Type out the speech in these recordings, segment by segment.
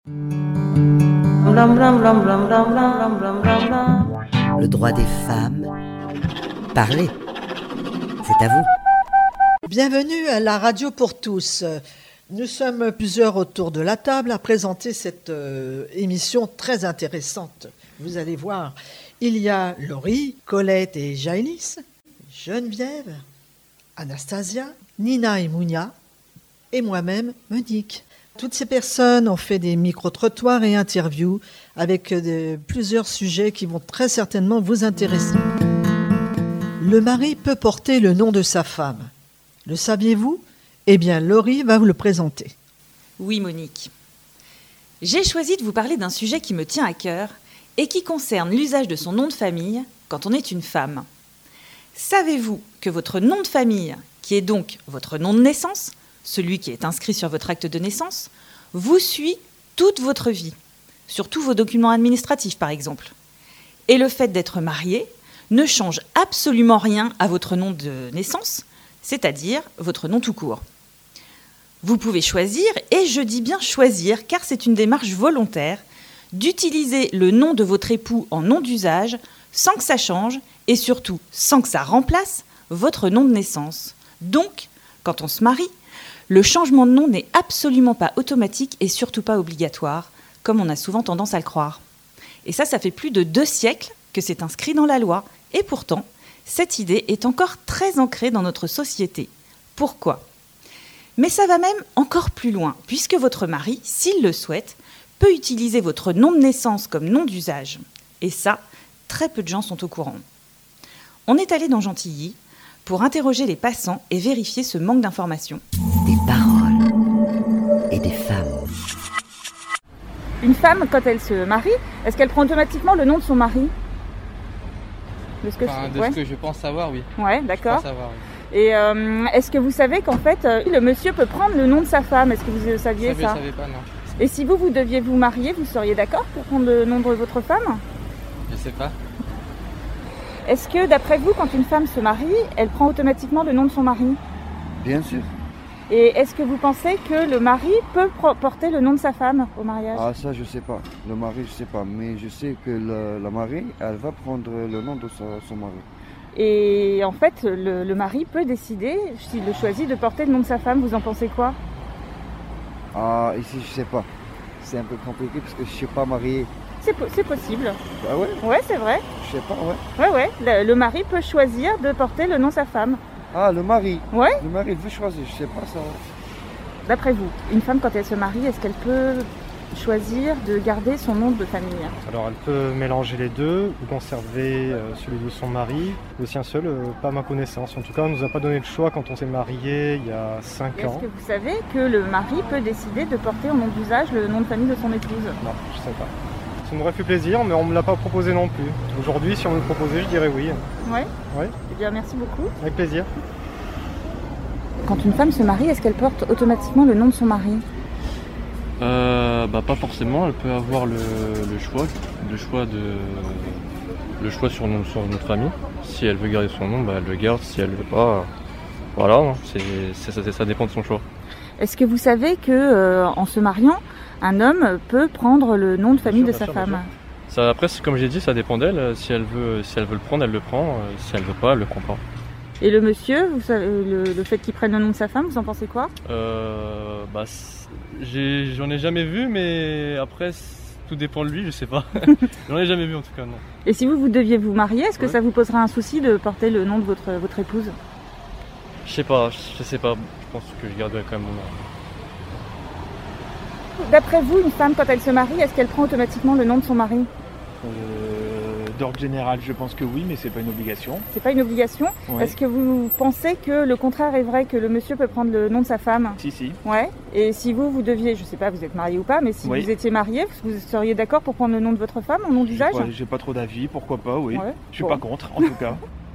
Le droit des femmes. Parlez. C'est à vous. Bienvenue à la radio pour tous. Nous sommes plusieurs autour de la table à présenter cette émission très intéressante. Vous allez voir, il y a Laurie, Colette et Jaëlys, Geneviève, Anastasia, Nina et Mounia, et moi-même, Monique. Toutes ces personnes ont fait des micro-trottoirs et interviews avec plusieurs sujets qui vont très certainement vous intéresser. Le mari peut porter le nom de sa femme. Le saviez-vous ? Eh bien, Laurie va vous le présenter. Oui, Monique. J'ai choisi de vous parler d'un sujet qui me tient à cœur et qui concerne l'usage de son nom de famille quand on est une femme. Savez-vous que votre nom de famille, qui est donc votre nom de naissance, celui qui est inscrit sur votre acte de naissance, vous suit toute votre vie, sur tous vos documents administratifs par exemple. Et le fait d'être marié ne change absolument rien à votre nom de naissance, c'est-à-dire votre nom tout court. Vous pouvez choisir, et je dis bien choisir, car c'est une démarche volontaire, d'utiliser le nom de votre époux en nom d'usage sans que ça change et surtout sans que ça remplace votre nom de naissance. Donc, quand on se marie, le changement de nom n'est absolument pas automatique et surtout pas obligatoire, comme on a souvent tendance à le croire. Et ça fait plus de 2 siècles que c'est inscrit dans la loi. Et pourtant, cette idée est encore très ancrée dans notre société. Pourquoi ? Mais ça va même encore plus loin, puisque votre mari, s'il le souhaite, peut utiliser votre nom de naissance comme nom d'usage. Et ça, très peu de gens sont au courant. On est allé dans Gentilly pour interroger les passants et vérifier ce manque d'informations. Des paroles et des femmes. Une femme, quand elle se marie, est-ce qu'elle prend automatiquement le nom de son mari ? De ce que je pense savoir, oui. Ouais, d'accord. Savoir, oui. Et est-ce que vous savez qu'en fait, le monsieur peut prendre le nom de sa femme ? Est-ce que vous saviez ça ? Je ne savais pas, non. Et si vous deviez vous marier, vous seriez d'accord pour prendre le nom de votre femme ? Je sais pas. Est-ce que, d'après vous, quand une femme se marie, elle prend automatiquement le nom de son mari ? Bien sûr. Et est-ce que vous pensez que le mari peut porter le nom de sa femme au mariage ? Ah, ça, je sais pas. Le mari, je sais pas. Mais je sais que la mariée, elle va prendre le nom de son mari. Et en fait, le mari peut décider, s'il le choisit, de porter le nom de sa femme. Vous en pensez quoi ? Ah, ici, je sais pas. C'est un peu compliqué parce que je suis pas marié. C'est possible. Ah ouais ? Ouais, c'est vrai. Je sais pas, ouais. Ouais. Le mari peut choisir de porter le nom de sa femme. Ah, le mari. Ouais. Le mari, il veut choisir, je sais pas ça. D'après vous, une femme, quand elle se marie, est-ce qu'elle peut choisir de garder son nom de famille ? Alors, elle peut mélanger les deux ou conserver celui de son mari, le sien seul, pas à ma connaissance. En tout cas, on ne nous a pas donné le choix quand on s'est marié il y a 5 ans. Est-ce que vous savez que le mari peut décider de porter en nom d'usage le nom de famille de son épouse ? Non, je sais pas. Ça m'aurait fait plaisir, mais on ne me l'a pas proposé non plus. Aujourd'hui, si on me le proposait, je dirais oui. Ouais. Ouais. Eh bien, merci beaucoup. Avec plaisir. Quand une femme se marie, est-ce qu'elle porte automatiquement le nom de son mari ? Pas forcément. Elle peut avoir le choix sur notre famille. Si elle veut garder son nom, elle le garde. Si elle veut pas, voilà. Ça dépend de son choix. Est-ce que vous savez que en se mariant, un homme peut prendre le nom de famille de sa femme ? Ça, après, comme j'ai dit, ça dépend d'elle. Si elle veut le prendre, elle le prend. Si elle veut pas, elle le prend pas. Et le monsieur, vous savez, le fait qu'il prenne le nom de sa femme, vous en pensez quoi ? J'en ai jamais vu, mais après, tout dépend de lui, je sais pas. J'en ai jamais vu en tout cas, non. Et si vous deviez vous marier, est-ce que Ouais. ça vous poserait un souci de porter le nom de votre épouse ? Je sais pas. Je pense que je garderai quand même mon nom. D'après vous, une femme, quand elle se marie, est-ce qu'elle prend automatiquement le nom de son mari ? D'ordre général, je pense que oui, mais c'est pas une obligation. C'est pas une obligation. Ouais. Est-ce que vous pensez que le contraire est vrai, que le monsieur peut prendre le nom de sa femme ? Si. Ouais. Et si vous deviez, je sais pas, vous êtes marié ou pas, mais si Oui. vous étiez marié, vous seriez d'accord pour prendre le nom de votre femme en nom d'usage ? J'ai pas trop d'avis, pourquoi pas, oui. Ouais. Je suis Bon. pas contre, en tout cas.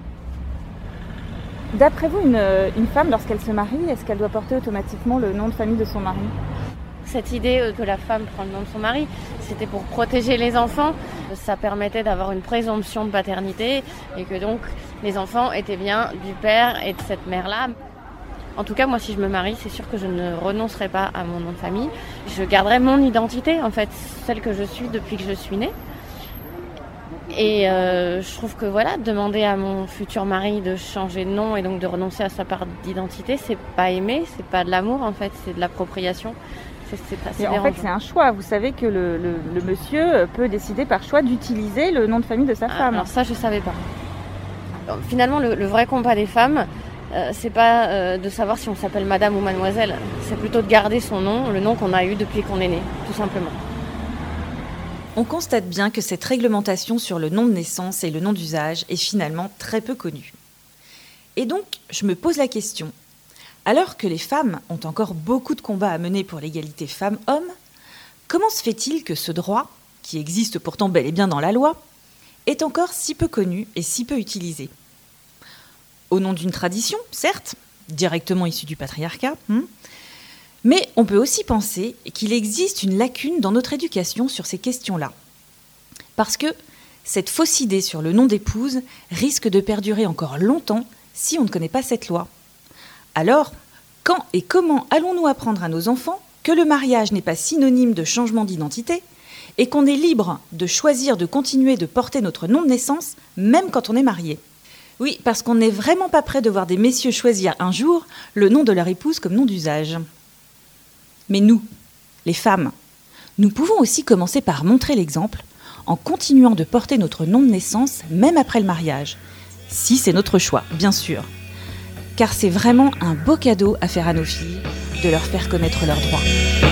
D'après vous, une femme, lorsqu'elle se marie, est-ce qu'elle doit porter automatiquement le nom de famille de son mari ? Cette idée que la femme prend le nom de son mari, c'était pour protéger les enfants. Ça permettait d'avoir une présomption de paternité et que donc les enfants étaient bien du père et de cette mère-là. En tout cas, moi, si je me marie, c'est sûr que je ne renoncerai pas à mon nom de famille. Je garderai mon identité, en fait, celle que je suis depuis que je suis née. Et je trouve que demander à mon futur mari de changer de nom et donc de renoncer à sa part d'identité, c'est pas aimer, c'est pas de l'amour, en fait, c'est de l'appropriation. Et en fait, c'est un choix. Vous savez que le monsieur peut décider par choix d'utiliser le nom de famille de sa femme. Alors ça, je savais pas. Alors, finalement, le vrai combat des femmes, c'est pas de savoir si on s'appelle madame ou mademoiselle. C'est plutôt de garder son nom, le nom qu'on a eu depuis qu'on est né, tout simplement. On constate bien que cette réglementation sur le nom de naissance et le nom d'usage est finalement très peu connue. Et donc, je me pose la question. Alors que les femmes ont encore beaucoup de combats à mener pour l'égalité femmes-hommes, comment se fait-il que ce droit, qui existe pourtant bel et bien dans la loi, est encore si peu connu et si peu utilisé ? Au nom d'une tradition, certes, directement issue du patriarcat, mais on peut aussi penser qu'il existe une lacune dans notre éducation sur ces questions-là. Parce que cette fausse idée sur le nom d'épouse risque de perdurer encore longtemps si on ne connaît pas cette loi. Alors, quand et comment allons-nous apprendre à nos enfants que le mariage n'est pas synonyme de changement d'identité et qu'on est libre de choisir de continuer de porter notre nom de naissance même quand on est marié ? Oui, parce qu'on n'est vraiment pas prêt de voir des messieurs choisir un jour le nom de leur épouse comme nom d'usage. Mais nous, les femmes, nous pouvons aussi commencer par montrer l'exemple en continuant de porter notre nom de naissance même après le mariage. Si c'est notre choix, bien sûr. Car c'est vraiment un beau cadeau à faire à nos filles de leur faire connaître leurs droits.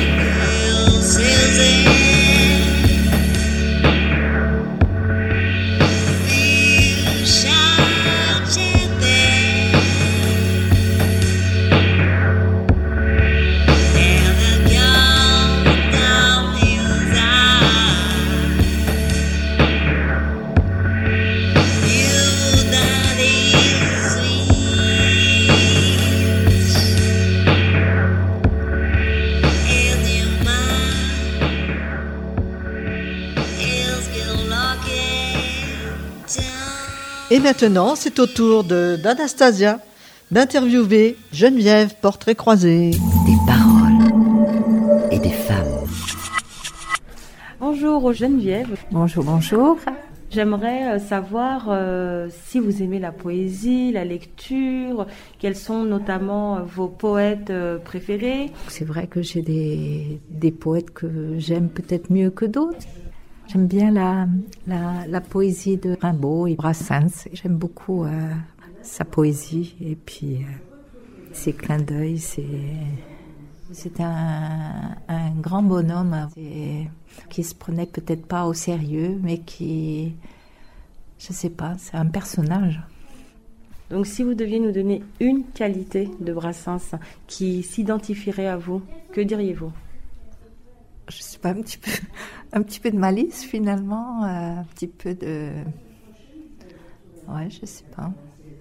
Et maintenant, c'est au tour d'Anastasia d'interviewer Geneviève, portrait croisé. Des paroles et des femmes. Bonjour Geneviève. Bonjour, bonjour. J'aimerais savoir si vous aimez la poésie, la lecture, quels sont notamment vos poètes préférés. C'est vrai que j'ai des poètes que j'aime peut-être mieux que d'autres. J'aime bien la poésie de Rimbaud et Brassens. J'aime beaucoup sa poésie et puis ses clins d'œil. C'est un grand bonhomme qui se prenait peut-être pas au sérieux, mais qui, je sais pas, c'est un personnage. Donc si vous deviez nous donner une qualité de Brassens qui s'identifierait à vous, que diriez-vous ? Je sais pas, un petit peu de malice finalement, un petit peu de... Ouais, je sais pas.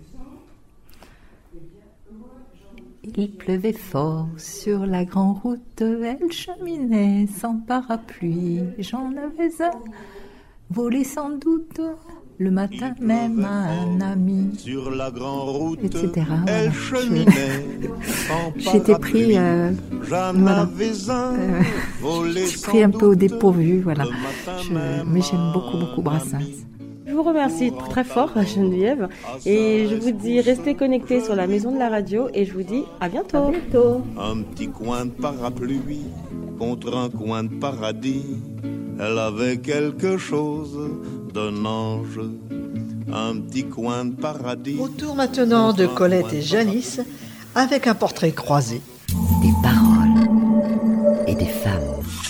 Il pleuvait fort sur la grande route, elle cheminait sans parapluie. J'en avais un volé sans doute le matin même à un ami, sur la grande route, etc. Elle cheminait j'étais pris, voilà. Je suis pris un peu au dépourvu, voilà. Mais j'aime beaucoup Brassens. Je vous remercie très fort Geneviève et je vous dis restez connectés sur la maison de la radio et je vous dis à bientôt. À bientôt. Un petit coin de parapluie contre un coin de paradis, elle avait quelque chose d'un ange, un petit coin de paradis. Au tour maintenant de Colette et Janice avec un portrait croisé. Des paroles et des femmes.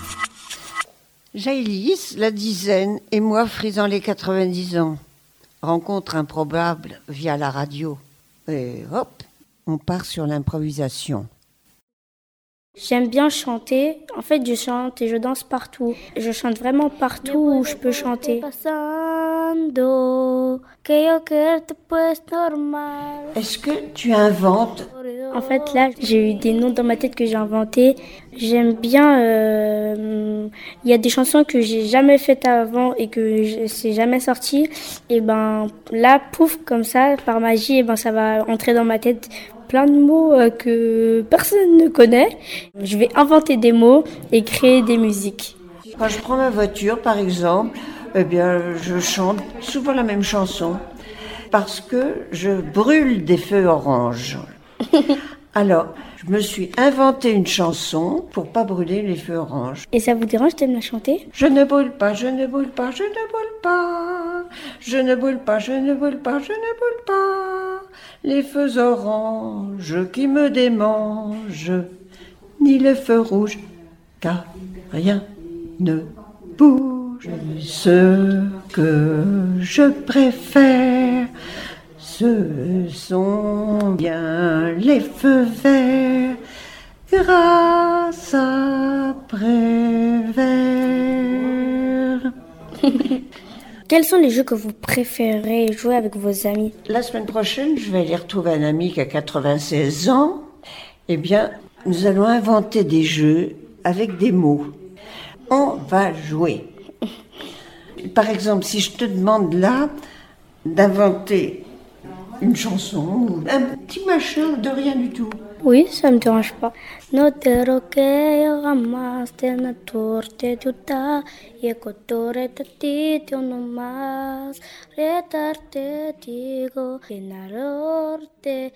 Jaïlis, la dizaine, et moi frisant les 90 ans. Rencontre improbable via la radio. Et hop, on part sur l'improvisation. J'aime bien chanter. En fait, je chante et je danse partout. Je chante vraiment partout où je peux chanter. Est-ce que tu inventes ? En fait, là, j'ai eu des noms dans ma tête que j'ai inventés. J'aime bien... y a des chansons que j'ai jamais faites avant et que c'est jamais sorti. Et ben là, pouf, comme ça, par magie, et ben ça va entrer dans ma tête plein de mots que personne ne connaît. Je vais inventer des mots et créer des musiques. Quand je prends ma voiture, par exemple, eh bien, je chante souvent la même chanson parce que je brûle des feux oranges. Alors, je me suis inventé une chanson pour pas brûler les feux oranges. Et ça vous dérange de me la chanter ? Je ne brûle pas, je ne brûle pas, je ne brûle pas. Je ne brûle pas, je ne brûle pas, je ne brûle pas. Les feux oranges qui me démangent, ni les feux rouges, car rien ne bouge. Ce que je préfère, ce sont bien les feux verts, grâce à Prévert. Quels sont les jeux que vous préférez jouer avec vos amis ? La semaine prochaine, je vais aller retrouver un ami qui a 96 ans. Eh bien, nous allons inventer des jeux avec des mots. On va jouer. Par exemple, si je te demande là d'inventer une chanson, un petit machin de rien du tout. Oui, ça me dérange pas. No te roqueo jamás de naturte tuta y cotore tatite no más retarte digo enarorte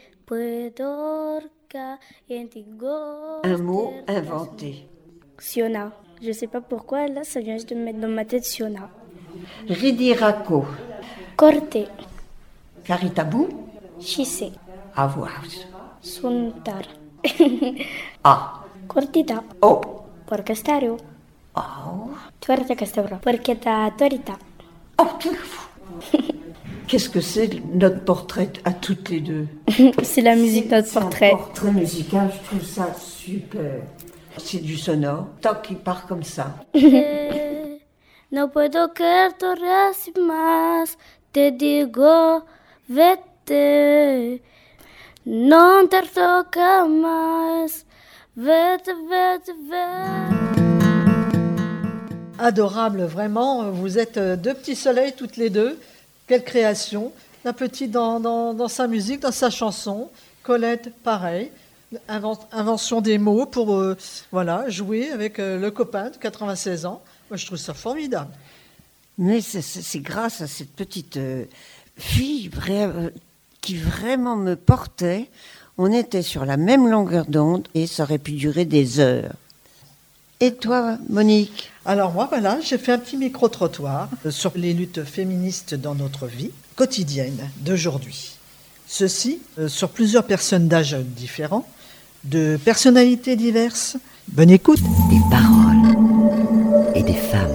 puedorca entigo. Un mot inventé. Siona. Je sais pas pourquoi, là, ça vient juste de me mettre dans ma tête Siona. Ridiraco. Corte. Caritabou. Chise. Avoir. Suntar. Ah. Cortita. Oh. Porcastario. Oh. Tuerta castabra. Porqueta torita. Oh. Qu'est-ce que c'est notre portrait à toutes les deux? C'est la musique de notre portrait. Portrait musical, je trouve ça super. C'est du sonore, tant qu'il part comme ça. No puedo quererte más, te digo, vete. Non te toca más, vete, vete, vete. Adorable, vraiment. Vous êtes deux petits soleils toutes les deux. Quelle création. La petite dans sa musique, dans sa chanson. Colette, pareil. Invention des mots pour jouer avec le copain de 96 ans. Moi, je trouve ça formidable. Mais c'est grâce à cette petite fille qui vraiment me portait. On était sur la même longueur d'onde et ça aurait pu durer des heures. Et toi, Monique? Alors moi, voilà, j'ai fait un petit micro-trottoir sur les luttes féministes dans notre vie quotidienne d'aujourd'hui. Ceci sur plusieurs personnes d'âge différents, de personnalités diverses. Bonne écoute. Des paroles et des femmes.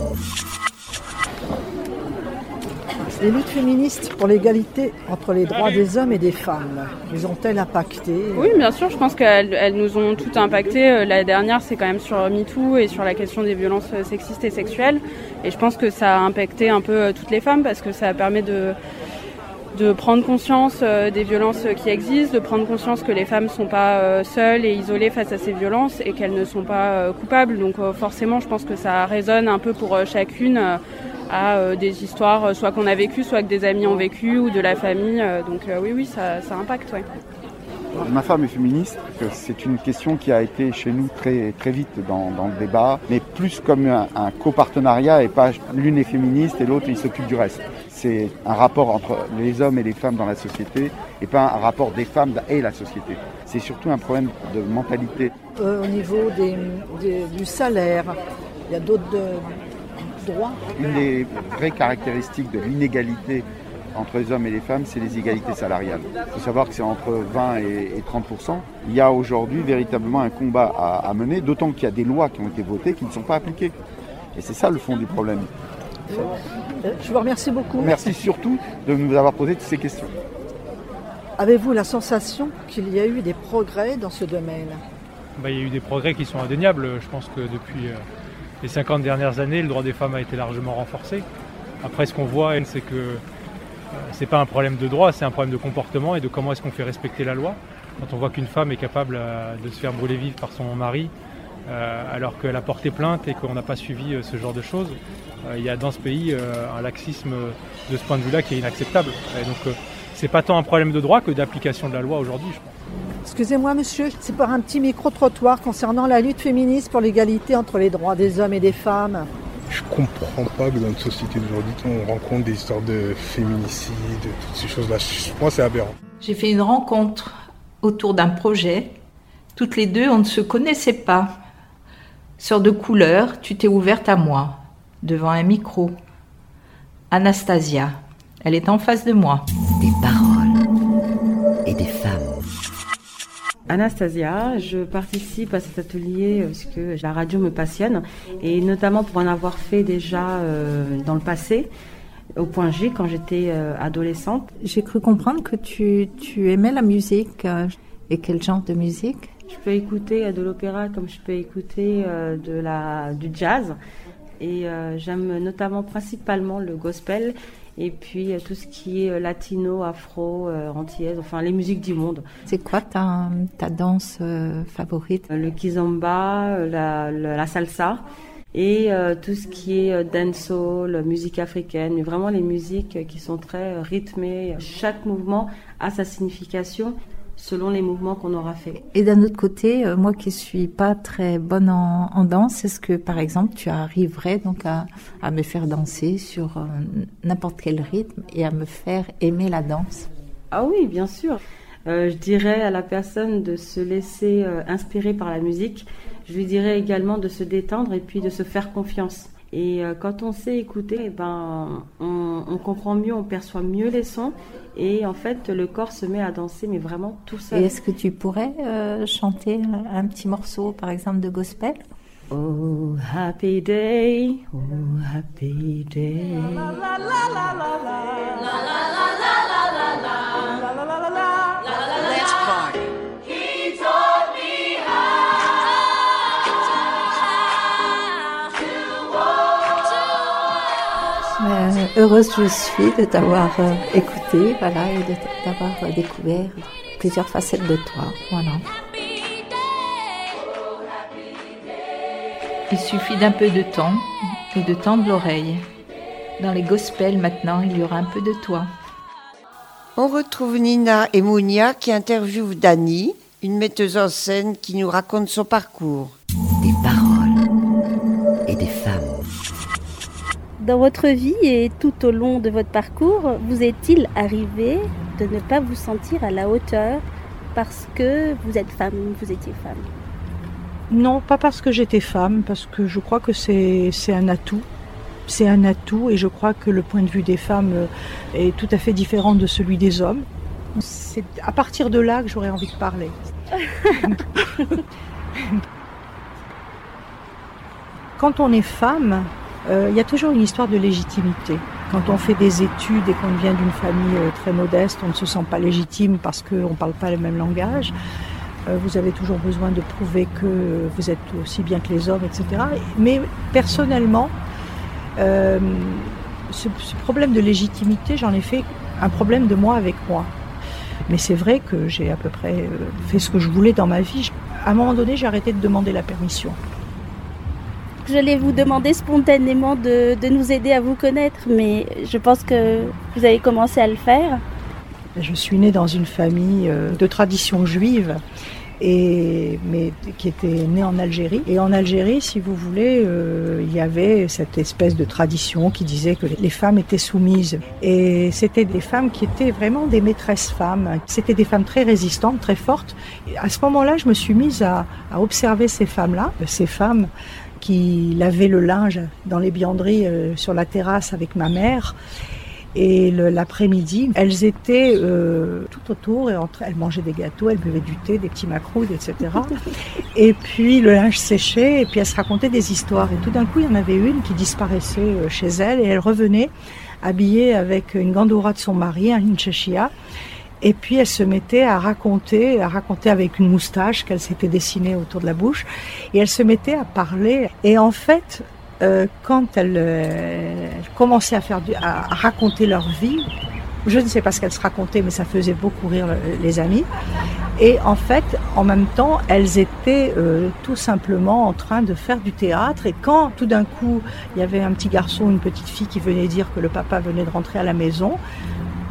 Les luttes féministes pour l'égalité entre les droits des hommes et des femmes, les ont-elles impacté? Oui, bien sûr, je pense qu'elles nous ont toutes impacté. La dernière, c'est quand même sur MeToo et sur la question des violences sexistes et sexuelles. Et je pense que ça a impacté un peu toutes les femmes parce que ça permet de prendre conscience des violences qui existent, de prendre conscience que les femmes ne sont pas seules et isolées face à ces violences et qu'elles ne sont pas coupables. Donc forcément, je pense que ça résonne un peu pour chacune à des histoires soit qu'on a vécues, soit que des amis ont vécu ou de la famille. Donc oui, ça impacte. Ouais. Ma femme est féministe, c'est une question qui a été chez nous très, très vite dans le débat, mais plus comme un copartenariat et pas l'une est féministe et l'autre il s'occupe du reste. C'est un rapport entre les hommes et les femmes dans la société et pas un rapport des femmes et la société. C'est surtout un problème de mentalité. Au niveau du salaire, il y a d'autres droits. Une des vraies caractéristiques de l'inégalité entre les hommes et les femmes, c'est les égalités salariales. Il faut savoir que c'est entre 20 et 30%. Il y a aujourd'hui véritablement un combat à mener, d'autant qu'il y a des lois qui ont été votées qui ne sont pas appliquées. Et c'est ça le fond du problème. Je vous remercie beaucoup. Merci surtout de nous avoir posé toutes ces questions. Avez-vous la sensation qu'il y a eu des progrès dans ce domaine? Il y a eu des progrès qui sont indéniables. Je pense que depuis les 50 dernières années, le droit des femmes a été largement renforcé. Après, ce qu'on voit, c'est que c'est pas un problème de droit, c'est un problème de comportement et de comment est-ce qu'on fait respecter la loi. Quand on voit qu'une femme est capable de se faire brûler vive par son mari, alors qu'elle a porté plainte et qu'on n'a pas suivi ce genre de choses, il y a dans ce pays un laxisme de ce point de vue-là qui est inacceptable. Et donc c'est pas tant un problème de droit que d'application de la loi aujourd'hui, je pense. Excusez-moi monsieur, c'est pour un petit micro-trottoir concernant la lutte féministe pour l'égalité entre les droits des hommes et des femmes. Je comprends pas que dans notre société d'aujourd'hui, on rencontre des histoires de féminicide, toutes ces choses-là. Pour moi, c'est aberrant. J'ai fait une rencontre autour d'un projet. Toutes les deux, on ne se connaissait pas. Sœur de couleur, tu t'es ouverte à moi, devant un micro. Anastasia, elle est en face de moi. Des paroles et des femmes. Anastasia, je participe à cet atelier parce que la radio me passionne et notamment pour en avoir fait déjà dans le passé, au Point G, quand j'étais adolescente. J'ai cru comprendre que tu aimais la musique. Et quel genre de musique ? Je peux écouter de l'opéra comme je peux écouter du jazz. Et j'aime notamment principalement le gospel et puis tout ce qui est latino, afro, antillaise, enfin les musiques du monde. C'est quoi ta danse favorite ? Le kizomba, la salsa et tout ce qui est dancehall, musique africaine, mais vraiment les musiques qui sont très rythmées. Chaque mouvement a sa signification selon les mouvements qu'on aura fait. Et d'un autre côté, moi qui suis pas très bonne en danse, est-ce que par exemple tu arriverais donc à me faire danser sur n'importe quel rythme et à me faire aimer la danse ? Ah oui, bien sûr. Je dirais à la personne de se laisser inspirer par la musique. Je lui dirais également de se détendre et puis de se faire confiance. Et quand on sait écouter, on comprend mieux, on perçoit mieux les sons et en fait le corps se met à danser mais vraiment tout seul. Et est-ce que tu pourrais chanter un petit morceau par exemple de gospel ? Oh happy day, oh happy day. La la la la la la la la la la la la la. Let's party. He taught me heureuse je suis de t'avoir écouté, voilà, et de t'avoir découvert plusieurs facettes de toi, voilà. Il suffit d'un peu de temps et de tendre l'oreille. Dans les gospels maintenant, il y aura un peu de toi. On retrouve Nina et Mounia qui interviewent Dani, une metteuse en scène qui nous raconte son parcours. Des paroles et des femmes. Dans votre vie et tout au long de votre parcours, vous est-il arrivé de ne pas vous sentir à la hauteur parce que vous êtes femme, vous étiez femme ? Non, pas parce que j'étais femme, parce que je crois que c'est un atout. C'est un atout et je crois que le point de vue des femmes est tout à fait différent de celui des hommes. C'est à partir de là que j'aurais envie de parler. Quand on est femme, il y a toujours une histoire de légitimité. Quand on fait des études et qu'on vient d'une famille très modeste, on ne se sent pas légitime parce qu'on ne parle pas le même langage. Vous avez toujours besoin de prouver que vous êtes aussi bien que les hommes, etc. Mais personnellement, ce problème de légitimité, j'en ai fait un problème de moi avec moi. Mais c'est vrai que j'ai à peu près fait ce que je voulais dans ma vie. À un moment donné, j'ai arrêté de demander la permission. J'allais vous demander spontanément de nous aider à vous connaître, mais je pense que vous avez commencé à le faire. Je suis née dans une famille de tradition juive, mais qui était née en Algérie. Et en Algérie, si vous voulez, il y avait cette espèce de tradition qui disait que les femmes étaient soumises. Et c'était des femmes qui étaient vraiment des maîtresses femmes. C'était des femmes très résistantes, très fortes. Et à ce moment-là, je me suis mise à observer ces femmes-là, ces femmes qui lavaient le linge dans les buanderies sur la terrasse avec ma mère. Et l'après-midi, elles étaient tout autour, et elles mangeaient des gâteaux, elles buvaient du thé, des petits macroudes, etc. Et puis le linge séchait, et puis elles se racontaient des histoires. Et tout d'un coup, il y en avait une qui disparaissait chez elle, et elle revenait habillée avec une gandoura de son mari, une chechia. Et puis elle se mettait à raconter avec une moustache qu'elle s'était dessinée autour de la bouche, et elle se mettait à parler. Et en fait, quand elle commençait à raconter leur vie, je ne sais pas ce qu'elles se racontaient, mais ça faisait beaucoup rire les amis. Et en fait, en même temps, elles étaient tout simplement en train de faire du théâtre. Et quand tout d'un coup, il y avait un petit garçon, une petite fille qui venait dire que le papa venait de rentrer à la maison,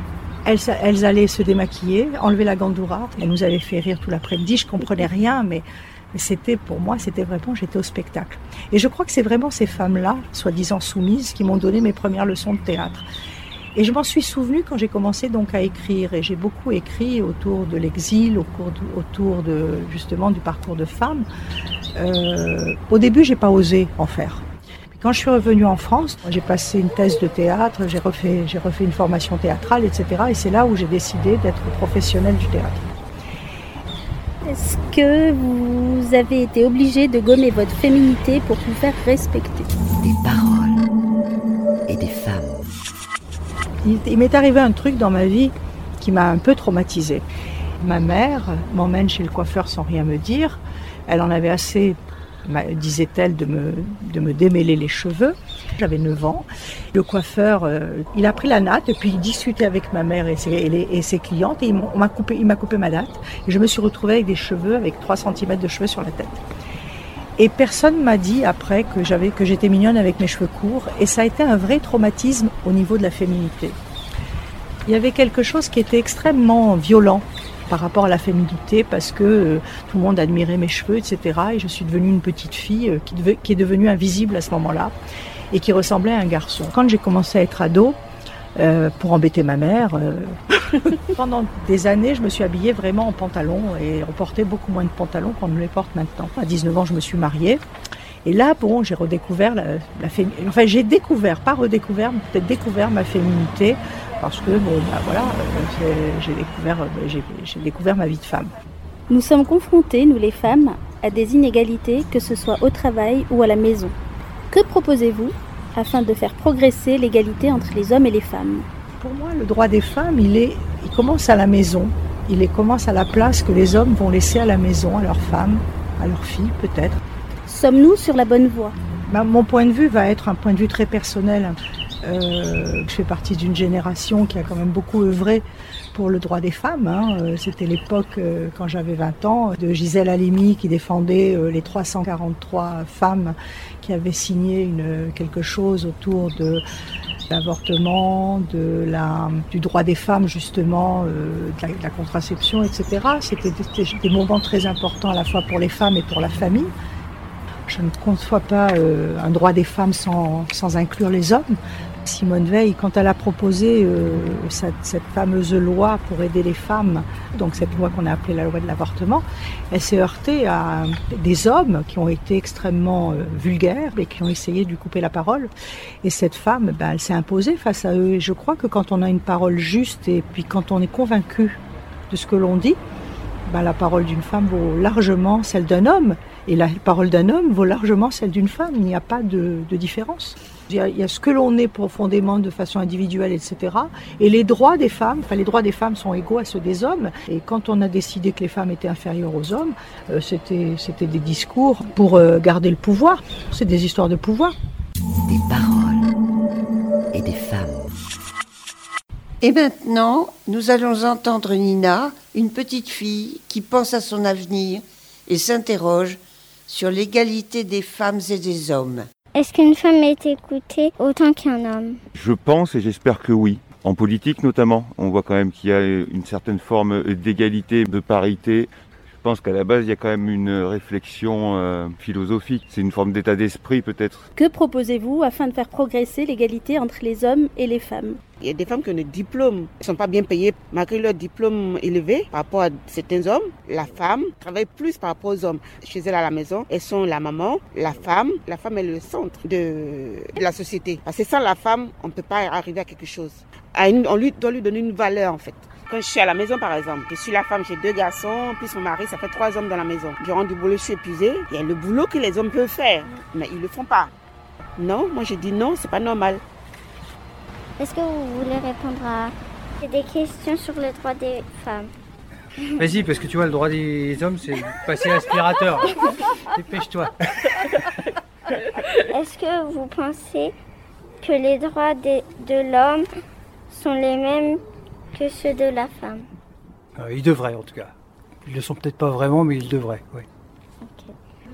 Elles allaient se démaquiller, enlever la gandoura. Elles nous avaient fait rire tout l'après-midi. Je comprenais rien, mais c'était pour moi, c'était vraiment, j'étais au spectacle. Et je crois que c'est vraiment ces femmes-là, soi-disant soumises, qui m'ont donné mes premières leçons de théâtre. Et je m'en suis souvenue quand j'ai commencé donc à écrire. Et j'ai beaucoup écrit autour de l'exil, autour de justement du parcours de femme. Au début, j'ai pas osé en faire. Quand je suis revenue en France, j'ai passé une thèse de théâtre, j'ai refait une formation théâtrale, etc. Et c'est là où j'ai décidé d'être professionnelle du théâtre. Est-ce que vous avez été obligée de gommer votre féminité pour vous faire respecter? Des paroles et des femmes. Il m'est arrivé un truc dans ma vie qui m'a un peu traumatisée. Ma mère m'emmène chez le coiffeur sans rien me dire. Elle en avait assez, disait-elle, de me démêler les cheveux. J'avais 9 ans. Le coiffeur, il a pris la natte et puis il discutait avec ma mère et ses clientes et il m'a coupé ma natte. Et je me suis retrouvée avec des cheveux, avec 3 cm de cheveux sur la tête. Et personne m'a dit après que j'étais mignonne avec mes cheveux courts. Et ça a été un vrai traumatisme au niveau de la féminité. Il y avait quelque chose qui était extrêmement violent par rapport à la féminité parce que tout le monde admirait mes cheveux, etc. Et je suis devenue une petite fille qui est devenue invisible à ce moment-là et qui ressemblait à un garçon. Quand j'ai commencé à être ado, pour embêter ma mère, pendant des années, je me suis habillée vraiment en pantalon et on portait beaucoup moins de pantalons qu'on ne les porte maintenant. À 19 ans, je me suis mariée. Et là, bon, j'ai redécouvert la féminité. Enfin, j'ai découvert, pas redécouvert, mais peut-être découvert ma féminité parce que, bon, bah voilà, j'ai découvert ma vie de femme. Nous sommes confrontés, nous les femmes, à des inégalités, que ce soit au travail ou à la maison. Que proposez-vous afin de faire progresser l'égalité entre les hommes et les femmes? Pour moi, le droit des femmes, il commence à la maison. Il commence à la place que les hommes vont laisser à la maison, à leurs femmes, à leurs filles peut-être. Sommes-nous sur la bonne voie? Mon point de vue va être un point de vue très personnel. Je fais partie d'une génération qui a quand même beaucoup œuvré pour le droit des femmes. C'était l'époque, quand j'avais 20 ans, de Gisèle Halimi qui défendait les 343 femmes qui avaient signé quelque chose autour de l'avortement, du droit des femmes justement, de la contraception, etc. C'était des moments très importants à la fois pour les femmes et pour la famille. Je ne conçois pas un droit des femmes sans inclure les hommes. Simone Veil, quand elle a proposé cette fameuse loi pour aider les femmes, donc cette loi qu'on a appelée la loi de l'avortement, elle s'est heurtée à des hommes qui ont été extrêmement vulgaires et qui ont essayé de lui couper la parole. Et cette femme, elle s'est imposée face à eux. Et je crois que quand on a une parole juste et puis quand on est convaincu de ce que l'on dit, la parole d'une femme vaut largement celle d'un homme. Et la parole d'un homme vaut largement celle d'une femme. Il n'y a pas de différence. Il y a ce que l'on est profondément de façon individuelle, etc. Et les droits des femmes, les droits des femmes sont égaux à ceux des hommes. Et quand on a décidé que les femmes étaient inférieures aux hommes, c'était des discours pour garder le pouvoir. C'est des histoires de pouvoir. Des paroles et des femmes. Et maintenant, nous allons entendre Nina, une petite fille qui pense à son avenir et s'interroge sur l'égalité des femmes et des hommes. Est-ce qu'une femme est écoutée autant qu'un homme? Je pense et j'espère que oui. En politique notamment, on voit quand même qu'il y a une certaine forme d'égalité, de parité. Je pense qu'à la base, il y a quand même une réflexion philosophique. C'est une forme d'état d'esprit peut-être. Que proposez-vous afin de faire progresser l'égalité entre les hommes et les femmes? Il y a des femmes qui ont des diplômes, ne sont pas bien payées malgré leur diplôme élevé par rapport à certains hommes. La femme travaille plus par rapport aux hommes. Chez elle à la maison, elles sont la maman, la femme est le centre de la société. Parce que sans la femme, on ne peut pas arriver à quelque chose. On doit lui donner une valeur en fait. Quand je suis à la maison par exemple, je suis la femme, j'ai 2 garçons, plus mon mari, ça fait 3 hommes dans la maison. Je rentre du boulot, je suis épuisée. Il y a le boulot que les hommes peuvent faire, mais ils ne le font pas. Non, moi je dis non, c'est pas normal. Est-ce que vous voulez répondre à des questions sur le droit des femmes? Vas-y, parce que tu vois, le droit des hommes, c'est passer l'aspirateur. Dépêche-toi. Est-ce que vous pensez que les droits de l'homme sont les mêmes que ceux de la femme? Ils devraient, en tout cas. Ils le sont peut-être pas vraiment, mais ils devraient, oui.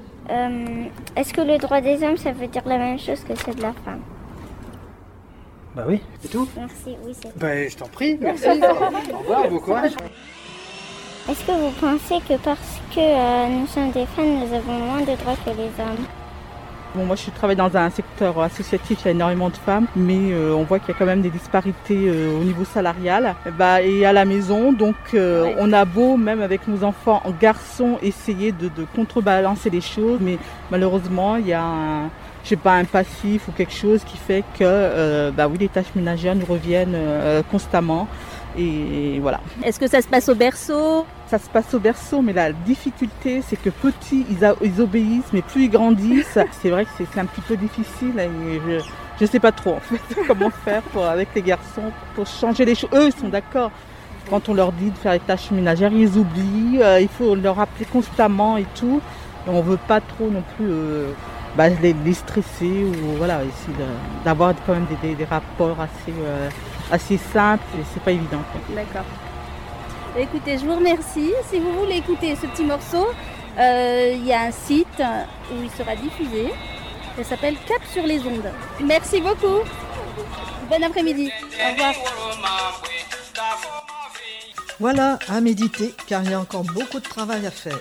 Okay. Est-ce que le droit des hommes, ça veut dire la même chose que ceux de la femme? Bah oui, c'est tout. Merci, oui, c'est tout. Bah je t'en prie, merci. Au revoir, bon courage. Est-ce que vous pensez que parce que nous sommes des femmes, nous avons moins de droits que les hommes? Bon, moi je travaille dans un secteur associatif, il y a énormément de femmes, mais on voit qu'il y a quand même des disparités au niveau salarial et à la maison. Donc on a beau, même avec nos enfants garçons, essayer de contrebalancer les choses, mais malheureusement il y a un passif ou quelque chose qui fait que oui, les tâches ménagères nous reviennent constamment. Et voilà. Est-ce que ça se passe au berceau? Ça se passe au berceau, mais la difficulté, c'est que petits, ils obéissent, mais plus ils grandissent, c'est vrai que c'est un petit peu difficile. Et je ne sais pas trop, en fait, comment faire avec les garçons pour changer les choses. Eux, ils sont d'accord. Quand on leur dit de faire les tâches ménagères, ils oublient. Il faut leur rappeler constamment et tout. Et on ne veut pas trop non plus les stresser ou voilà, essayer d'avoir quand même des rapports assez simples. Et c'est pas évident. D'accord. Écoutez, je vous remercie. Si vous voulez écouter ce petit morceau, il y a un site où il sera diffusé. Ça s'appelle Cap sur les ondes. Merci beaucoup. Bon après-midi. Au revoir. Voilà, à méditer, car il y a encore beaucoup de travail à faire.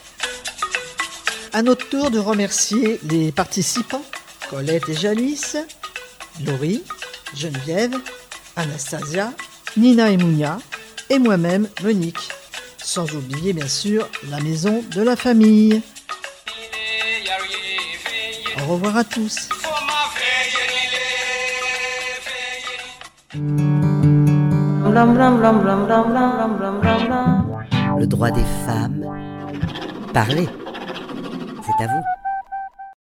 À notre tour de remercier les participants, Colette et Janice, Laurie, Geneviève, Anastasia, Nina et Mounia, et moi-même, Monique. Sans oublier, bien sûr, la maison de la famille. Au revoir à tous. Le droit des femmes. Parlez. C'est à vous.